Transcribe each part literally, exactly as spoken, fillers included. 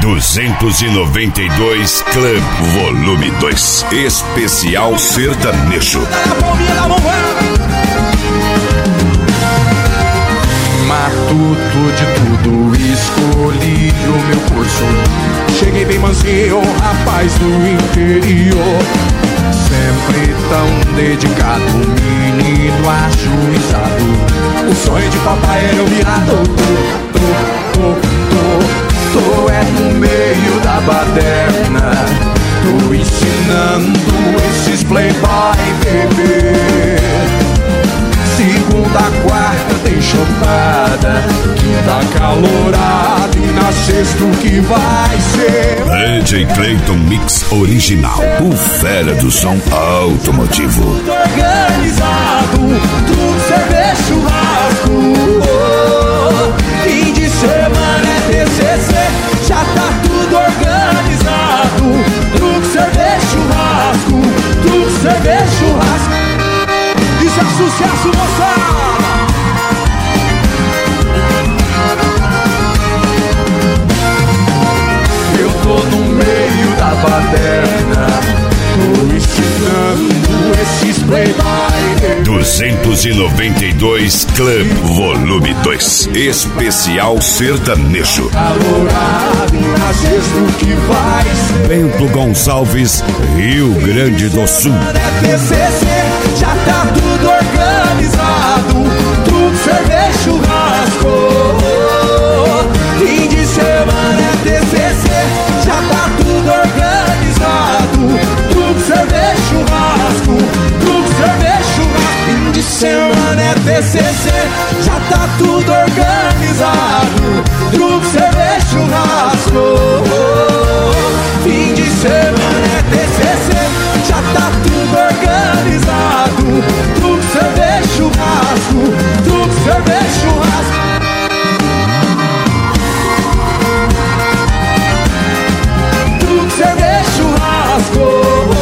duzentos e noventa e dois Club Volume dois, especial sertanejo. Matuto de tudo, escolhi o meu curso. Cheguei bem mansinho, rapaz do interior. Sempre tão dedicado, menino ajuizado. O sonho de papai era eu virar doutor. Tô, tô, tô, tô é no meio da baderna. Tô ensinando esses playboy bebê. Segunda, quarta tem chopada, quinta calorada e na sexta o que vai ser? D J Clayton Mix Original, o fera do som automotivo. Tudo organizado, tudo cerveja, churrasco. Oh, fim de semana é T C C, já tá tudo organizado. Tudo cerveja, churrasco, tudo cerveja, churrasco. Isso é sucesso, moçada! Eu tô no meio da baderna, tô ensinando esses playboy. duzentos e noventa e dois Club Volume dois, especial sertanejo. Calorado e na sexta o que vai ser? Bento Gonçalves, Rio Grande do Sul. É T C C, já tá tudo organizado. Tudo cerveja, churrasco. Fim de semana é T C C, já tá tudo organizado. Tudo cerveja, churrasco. Tudo cerveja, churrasco. Fim de semana é T C C, já tá tudo organizado. Tudo cerveja, churrasco. Fim de semana é T C C, já tá tudo organizado. Tudo cerveja, churrasco. Tudo cerveja, churrasco. Tudo cerveja, churrasco.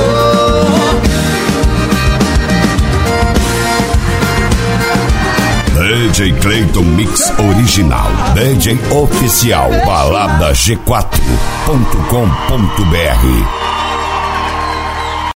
D J Clayton Mix Original, D J Oficial, balada g quatro ponto com ponto br.